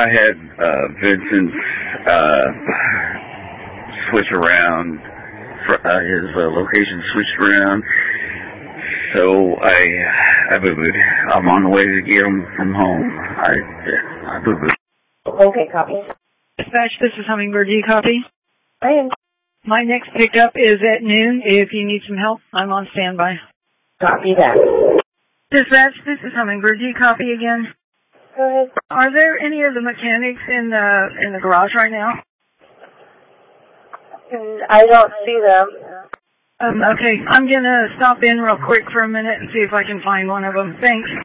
I had Vincent switch around, his location switched around, so I boo-booed. I'm on the way to get him from home. I boo-booed. Okay, copy. Dispatch, this is Hummingbird. Do you copy? I am. My next pickup is at noon. If you need some help, I'm on standby. Copy that. Dispatch, this is Hummingbird. Do you copy again? Go ahead. Are there any of the mechanics in the garage right now? I don't see them. Okay, I'm gonna stop in real quick for a minute and see if I can find one of them. Thanks.